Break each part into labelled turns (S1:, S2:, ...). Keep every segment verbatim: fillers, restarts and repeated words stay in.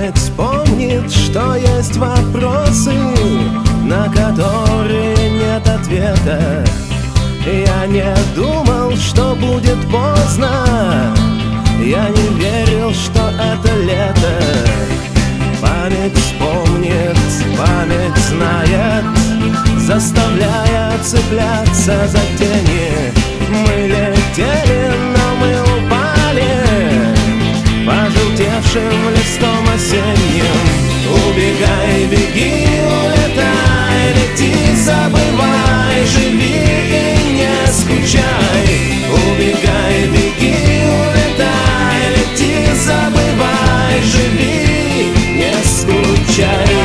S1: Память вспомнит, что есть вопросы, на которые нет ответа. Я не думал, что будет поздно, я не верил, что это лето. Память вспомнит, память знает, заставляя цепляться за тени. Мы летели, но мы упали пожелтевшим листом осенним. Убегай, беги, улетай, лети, забывай, живи и не скучай. Убегай, беги, улетай, лети, забывай, живи, не скучай.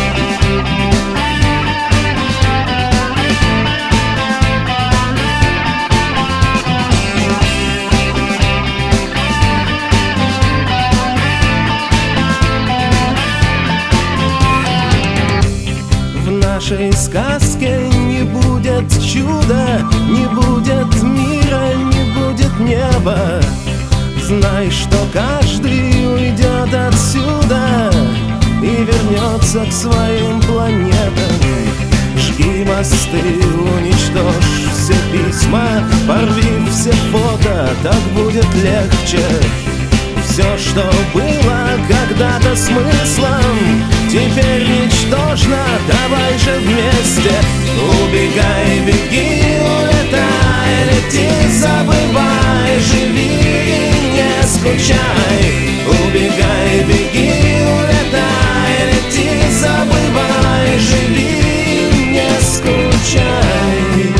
S1: В нашей сказке не будет чуда, не будет мира, не будет неба. Знай, что каждый уйдет отсюда и вернется к своим планетам. Жги мосты, уничтожь все письма, порви все фото, так будет легче. Все, что было когда-то смыслом, теперь ничтожно, давай же вместе. Убегай, беги, улетай, лети, забывай, живи и не скучай. Убегай, беги, улетай, лети, забывай, живи и не скучай.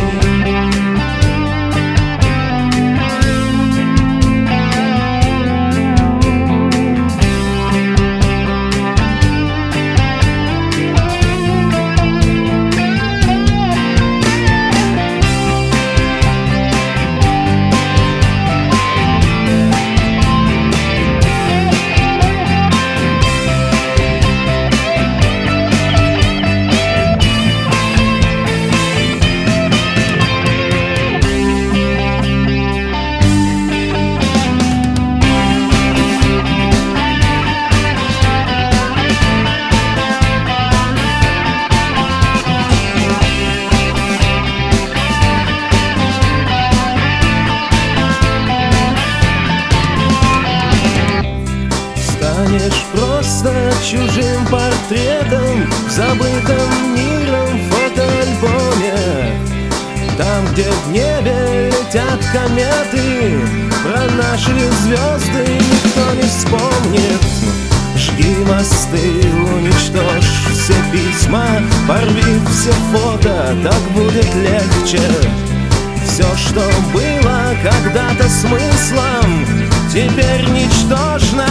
S1: Станешь просто чужим портретом в забытом миром фотоальбоме. Там, где в небе летят кометы, про наши звезды никто не вспомнит. Жги мосты, уничтожь все письма, порви все фото, так будет легче. Все, что было когда-то смыслом, теперь ничтожно.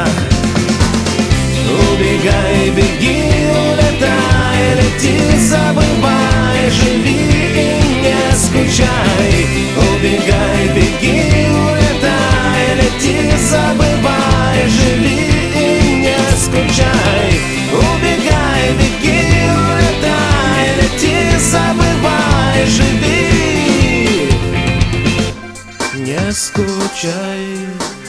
S1: Убегай, беги, улетай, лети, забывай, живи и не скучай. Убегай, беги, улетай, лети, забывай, живи и не скучай. Убегай, беги, улетай, лети, забывай, живи, не скучай.